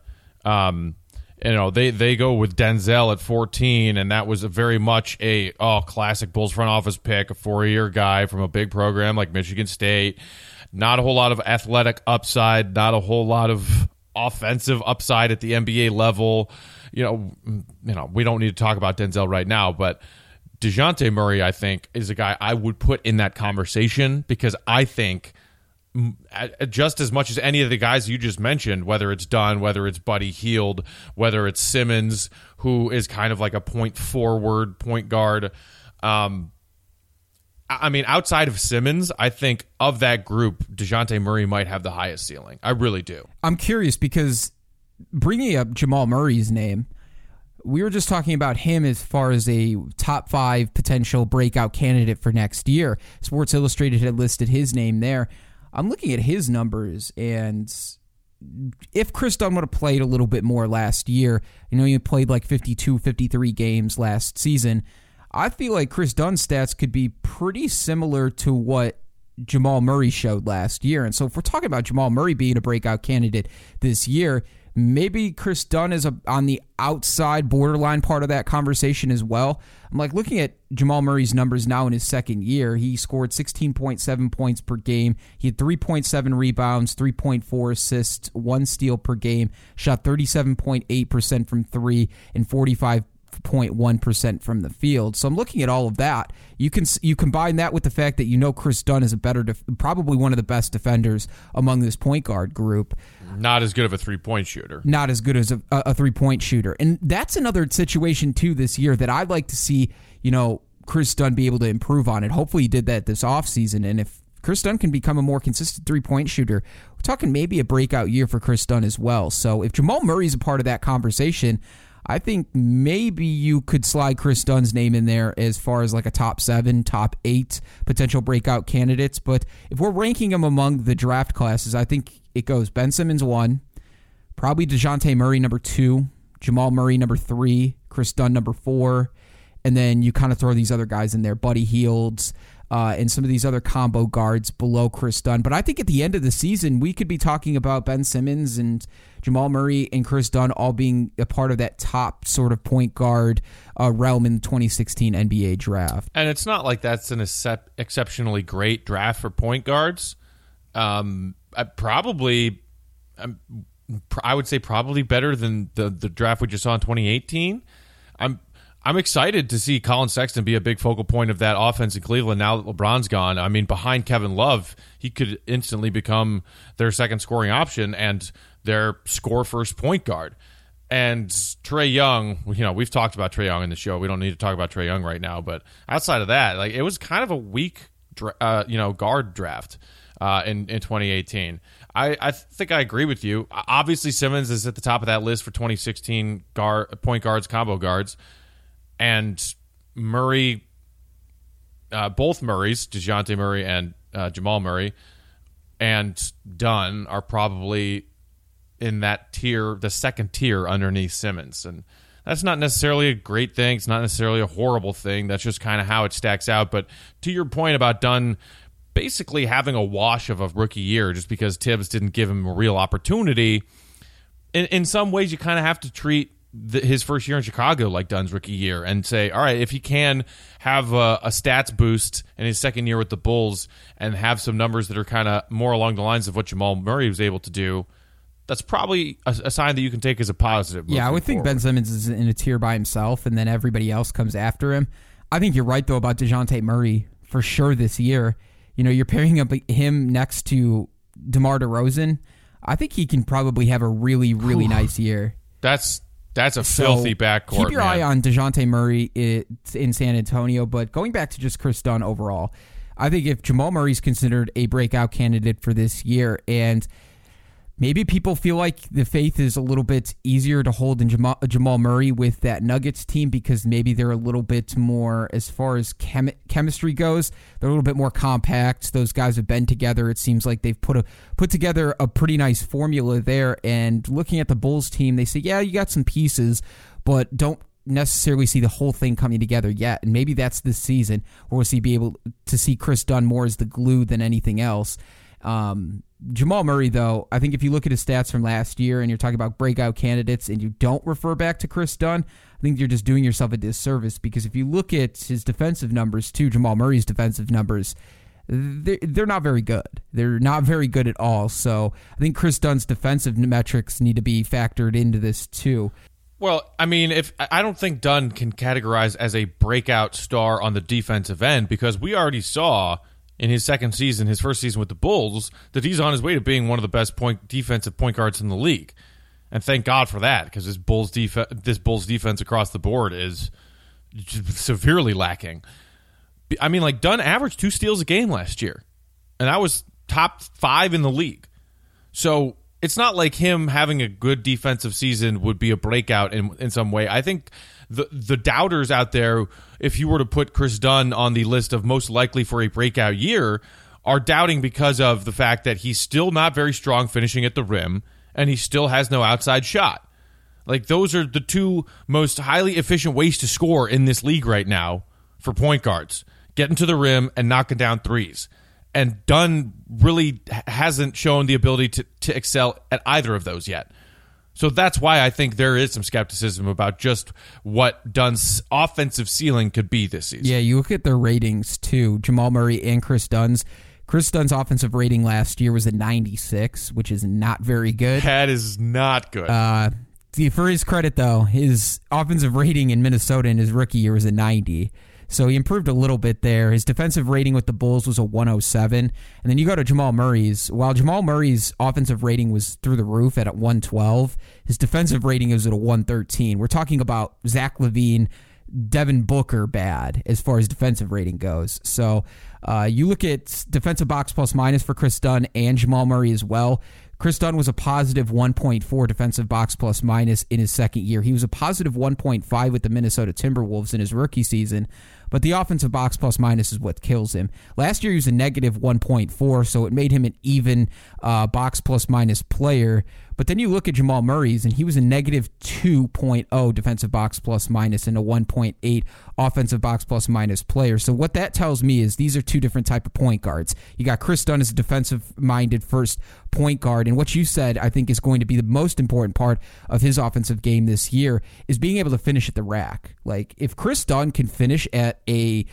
They go with Denzel at 14, and that was very much a classic Bulls front office pick, a 4-year guy from a big program like Michigan State. Not a whole lot of athletic upside, not a whole lot of offensive upside at the NBA level. We don't need to talk about Denzel right now, but DeJounte Murray, I think, is a guy I would put in that conversation because I think just as much as any of the guys you just mentioned, whether it's Dunn, whether it's Buddy Hield, whether it's Simmons, who is kind of like a point forward, point guard. Outside of Simmons, I think of that group, DeJounte Murray might have the highest ceiling. I really do. I'm curious because bringing up Jamal Murray's name, we were just talking about him as far as a top 5 potential breakout candidate for next year. Sports Illustrated had listed his name there. I'm looking at his numbers, and if Chris Dunn would have played a little bit more last year, he played like 52, 53 games last season, I feel like Chris Dunn's stats could be pretty similar to what Jamal Murray showed last year. And so if we're talking about Jamal Murray being a breakout candidate this year, maybe Chris Dunn is on the outside borderline part of that conversation as well. I'm like looking at Jamal Murray's numbers now in his second year. He scored 16.7 points per game. He had 3.7 rebounds, 3.4 assists, 1 steal per game, shot 37.8% from 3 and 45.1% from the field. So I'm looking at all of that. You combine that with the fact that Chris Dunn is probably one of the best defenders among this point guard group. Not as good of a three-point shooter. Not as good as a three-point shooter. And that's another situation, too, this year that I'd like to see, Chris Dunn be able to improve on it. Hopefully he did that this offseason. And if Chris Dunn can become a more consistent three-point shooter, we're talking maybe a breakout year for Chris Dunn as well. So if Jamal Murray's a part of that conversation, I think maybe you could slide Chris Dunn's name in there as far as like a top 7, top 8 potential breakout candidates. But if we're ranking them among the draft classes, I think it goes Ben Simmons 1, probably DeJounte Murray number 2, Jamal Murray number 3, Chris Dunn number 4, and then you kind of throw these other guys in there, Buddy Hields, and some of these other combo guards below Chris Dunn. But I think at the end of the season, we could be talking about Ben Simmons and Jamal Murray and Chris Dunn all being a part of that top sort of point guard realm in the 2016 NBA draft. And it's not like that's an exceptionally great draft for point guards. I would say probably better than the draft we just saw in 2018. I'm excited to see Colin Sexton be a big focal point of that offense in Cleveland now that LeBron's gone. I mean, behind Kevin Love, he could instantly become their second scoring option and their score-first point guard. And Trae Young, we've talked about Trae Young in the show. We don't need to talk about Trae Young right now. But outside of that, it was kind of a weak, guard draft in 2018. I think I agree with you. Obviously, Simmons is at the top of that list for 2016 point guards, combo guards. And Murray, both Murrays, DeJounte Murray and Jamal Murray, and Dunn are probably in that tier, the second tier underneath Simmons. And that's not necessarily a great thing. It's not necessarily a horrible thing. That's just kind of how it stacks out. But to your point about Dunn basically having a wash of a rookie year just because Tibbs didn't give him a real opportunity, in some ways you kind of have to treat his first year in Chicago like Dunn's rookie year and say, all right, if he can have a stats boost in his second year with the Bulls and have some numbers that are kind of more along the lines of what Jamal Murray was able to do, that's probably a sign that you can take as a positive. Yeah, I would think Ben Simmons is in a tier by himself and then everybody else comes after him. I think you're right, though, about DeJounte Murray for sure this year. You're pairing up him next to DeMar DeRozan. I think he can probably have a really, really nice year. That's a filthy backcourt. Keep your eye on DeJounte Murray in San Antonio. But going back to just Chris Dunn overall, I think if Jamal Murray's considered a breakout candidate for this year, and maybe people feel like the faith is a little bit easier to hold in Jamal Murray with that Nuggets team because maybe they're a little bit more, as far as chemistry goes, they're a little bit more compact. Those guys have been together. It seems like they've put together a pretty nice formula there. And looking at the Bulls team, they say, yeah, you got some pieces, but don't necessarily see the whole thing coming together yet. And maybe that's this season where we'll be able to see Chris Dunn more as the glue than anything else. Jamal Murray, though, I think if you look at his stats from last year and you're talking about breakout candidates and you don't refer back to Chris Dunn, I think you're just doing yourself a disservice because if you look at his defensive numbers too, Jamal Murray's defensive numbers, they're not very good. They're not very good at all. So I think Chris Dunn's defensive metrics need to be factored into this too. Well, I mean, I don't think Dunn can categorize as a breakout star on the defensive end because we already saw in his second season, his first season with the Bulls, that he's on his way to being one of the best defensive point guards in the league. And thank God for that, because this Bulls defense across the board is severely lacking. I mean, Dunn averaged 2 steals a game last year, and that was top 5 in the league. So it's not like him having a good defensive season would be a breakout in some way. I think the doubters out there, if you were to put Chris Dunn on the list of most likely for a breakout year, are doubting because of the fact that he's still not very strong finishing at the rim and he still has no outside shot. Those are the two most highly efficient ways to score in this league right now for point guards, getting to the rim and knocking down threes. And Dunn really hasn't shown the ability to excel at either of those yet. So that's why I think there is some skepticism about just what Dunn's offensive ceiling could be this season. Yeah, you look at their ratings too. Jamal Murray and Chris Dunn's. Chris Dunn's offensive rating last year was a 96, which is not very good. That is not good. For his credit, though, his offensive rating in Minnesota in his rookie year was a 90. So he improved a little bit there. His defensive rating with the Bulls was a 107. And then you go to Jamal Murray's. While Jamal Murray's offensive rating was through the roof at 112, his defensive rating was at a 113. We're talking about Zach LaVine, Devin Booker bad as far as defensive rating goes. So you look at defensive box plus minus for Chris Dunn and Jamal Murray as well. Chris Dunn was a positive 1.4 defensive box plus minus in his second year. He was a positive 1.5 with the Minnesota Timberwolves in his rookie season, but the offensive box plus minus is what kills him. Last year he was a negative 1.4, so it made him an even box plus minus player. But then you look at Jamal Murray's, and he was a negative 2.0 defensive box plus minus and a 1.8 offensive box plus minus player. So what that tells me is these are two different type of point guards. You got Chris Dunn as a defensive-minded first point guard, and what you said I think is going to be the most important part of his offensive game this year is being able to finish at the rack. Like, if Chris Dunn can finish at a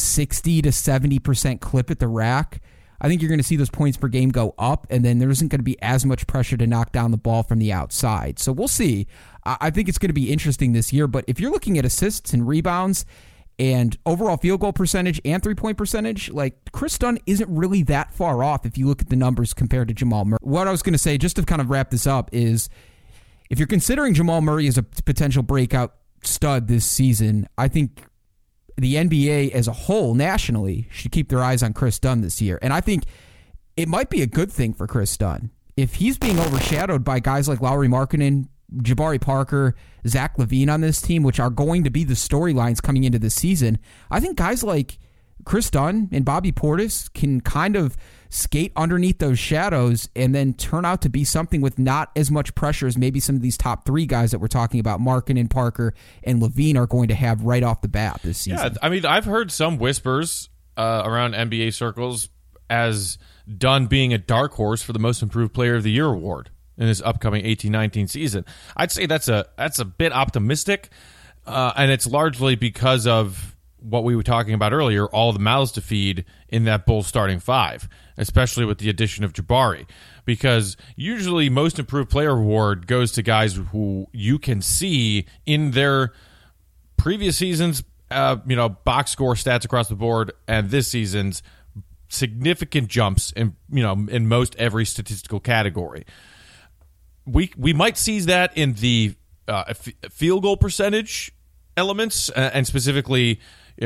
60 to 70% clip at the rack, I think you're going to see those points per game go up, and then there isn't going to be as much pressure to knock down the ball from the outside. So we'll see. I think it's going to be interesting this year, but if you're looking at assists and rebounds and overall field goal percentage and three-point percentage, like, Chris Dunn isn't really that far off if you look at the numbers compared to Jamal Murray. What I was going to say, just to kind of wrap this up, is if you're considering Jamal Murray as a potential breakout stud this season, I think the NBA as a whole nationally should keep their eyes on Chris Dunn this year. And I think it might be a good thing for Chris Dunn. If he's being overshadowed by guys like Lauri Markkanen, Jabari Parker, Zach LaVine on this team, which are going to be the storylines coming into the season, I think guys like Chris Dunn and Bobby Portis can kind of skate underneath those shadows and then turn out to be something with not as much pressure as maybe some of these top three guys that we're talking about, Markkanen, Parker, and LaVine, are going to have right off the bat this season. Yeah, I mean, I've heard some whispers around NBA circles as Dunn being a dark horse for the Most Improved Player of the Year award in this upcoming 18-19 season. I'd say that's a bit optimistic, and it's largely because of what we were talking about earlier, all the mouths to feed in that Bulls starting five, especially with the addition of Jabari. Because usually Most Improved Player award goes to guys who you can see in their previous seasons, box score stats across the board, and this season's significant jumps in most every statistical category. We might see that in the field goal percentage elements, and specifically,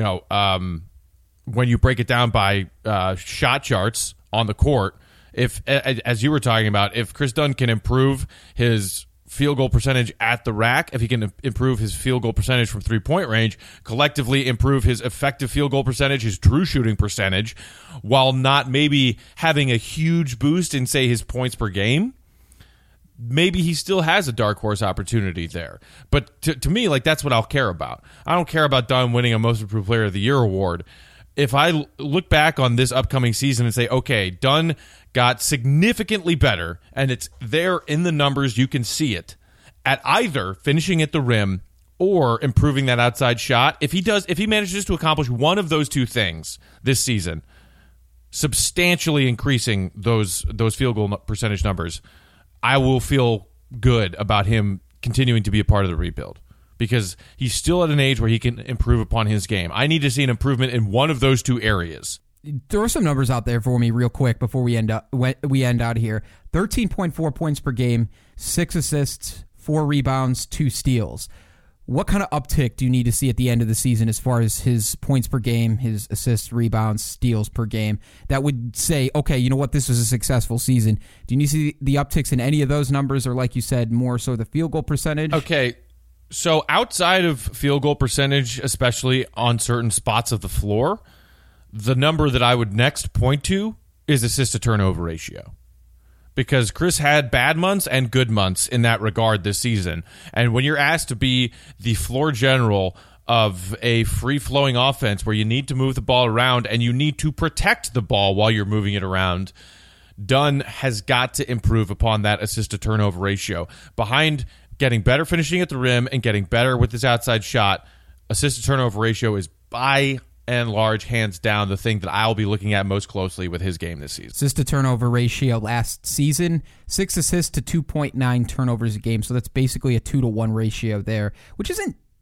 when you break it down by shot charts on the court. If, as you were talking about, if Chris Dunn can improve his field goal percentage at the rack, if he can improve his field goal percentage from three-point range, collectively improve his effective field goal percentage, his true shooting percentage, while not maybe having a huge boost in, say, his points per game, maybe he still has a dark horse opportunity there. But to me, like, that's what I'll care about. I don't care about Dunn winning a Most Improved Player of the Year award. If I look back on this upcoming season and say, okay, Dunn got significantly better, and it's there in the numbers, you can see it, at either finishing at the rim or improving that outside shot. If he manages to accomplish one of those two things this season, substantially increasing those field goal percentage numbers, I will feel good about him continuing to be a part of the rebuild, because he's still at an age where he can improve upon his game. I need to see an improvement in one of those two areas. Throw some numbers out there for me real quick before we end out here. 13.4 points per game, 6 assists, 4 rebounds, 2 steals. What kind of uptick do you need to see at the end of the season as far as his points per game, his assists, rebounds, steals per game, that would say, okay, you know what, this was a successful season? Do you need to see the upticks in any of those numbers, or, like you said, more so the field goal percentage? Okay, so outside of field goal percentage, especially on certain spots of the floor, the number that I would next point to is assist-to-turnover ratio. Because Chris had bad months and good months in that regard this season. And when you're asked to be the floor general of a free-flowing offense where you need to move the ball around and you need to protect the ball while you're moving it around, Dunn has got to improve upon that assist-to-turnover ratio. Behind getting better finishing at the rim and getting better with his outside shot, assist-to-turnover ratio is by and large, hands down, the thing that I'll be looking at most closely with his game this season. Assist-to-turnover ratio last season, 6 assists to 2.9 turnovers a game, so that's basically a 2-to-1 ratio there, which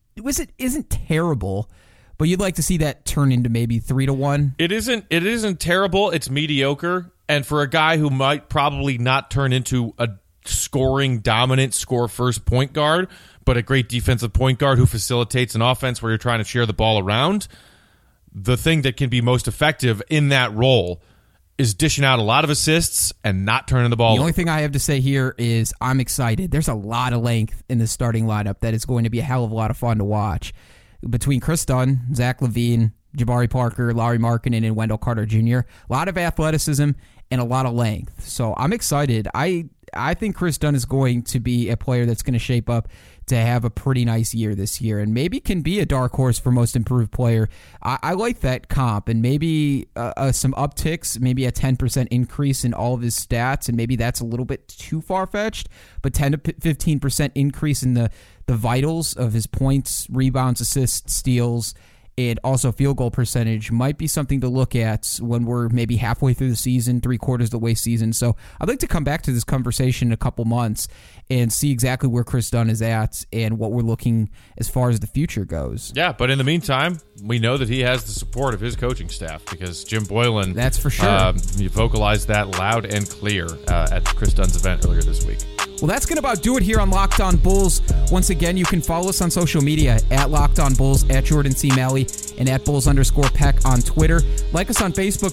isn't terrible. But you'd like to see that turn into maybe 3-to-1. It isn't terrible. It's mediocre. And for a guy who might probably not turn into a scoring dominant score first point guard, but a great defensive point guard who facilitates an offense where you're trying to share the ball around, the thing that can be most effective in that role is dishing out a lot of assists and not turning the ball over. The only thing I have to say here is I'm excited. There's a lot of length in the starting lineup that is going to be a hell of a lot of fun to watch. Between Chris Dunn, Zach LaVine, Jabari Parker, Lauri Markkanen, and Wendell Carter Jr., a lot of athleticism and a lot of length. So I'm excited. I think Chris Dunn is going to be a player that's going to shape up to have a pretty nice year this year and maybe can be a dark horse for most improved player. I like that comp, and maybe some upticks, maybe a 10% increase in all of his stats, and maybe that's a little bit too far-fetched, but 10 to 15% increase in the vitals of his points, rebounds, assists, steals, and also field goal percentage might be something to look at when we're maybe halfway through the season, 3/4 of the way season. So I'd like to come back to this conversation in a couple months and see exactly where Chris Dunn is at and what we're looking as far as the future goes. Yeah, but in the meantime, we know that he has the support of his coaching staff because Jim Boylan, that's for sure, he vocalized that loud and clear at Chris Dunn's event earlier this week. Well, that's going to about do it here on Locked On Bulls. Once again, you can follow us on social media at Locked On Bulls, at Jordan C. Malley, and at Bulls_Peck on Twitter. Like us on Facebook,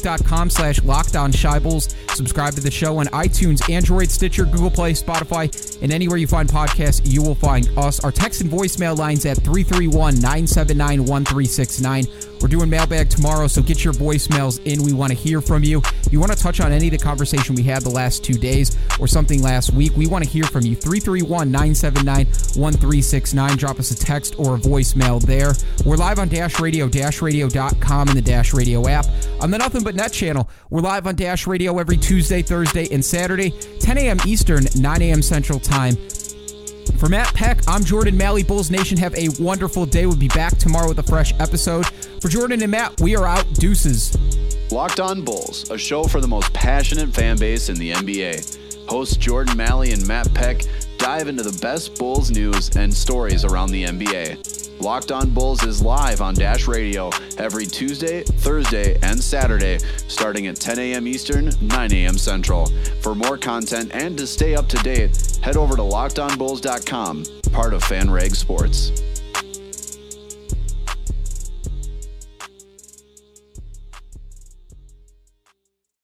facebook.com/LockedOnShyBulls. Subscribe to the show on iTunes, Android, Stitcher, Google Play, Spotify, and anywhere you find podcasts, you will find us. Our text and voicemail lines at 331-979-1369. We're doing mailbag tomorrow, so get your voicemails in. We want to hear from you. If you want to touch on any of the conversation we had the last 2 days or something last week, we want to hear from you. 331-979-1369. Drop us a text or a voicemail there. We're live on Dash Radio, DashRadio.com, and the Dash Radio app. On the Nothing But Net channel, we're live on Dash Radio every Tuesday, Thursday, and Saturday, 10 a.m. Eastern, 9 a.m. Central Time. For Matt Peck, I'm Jordan Malley. Bulls Nation, have a wonderful day. We'll be back tomorrow with a fresh episode. For Jordan and Matt, we are out. Deuces. Locked On Bulls, a show for the most passionate fan base in the NBA. Hosts Jordan Malley and Matt Peck dive into the best Bulls news and stories around the NBA. Locked On Bulls is live on Dash Radio every Tuesday, Thursday, and Saturday, starting at 10 a.m. Eastern, 9 a.m. Central. For more content and to stay up to date, head over to LockedOnBulls.com, part of FanRag Sports.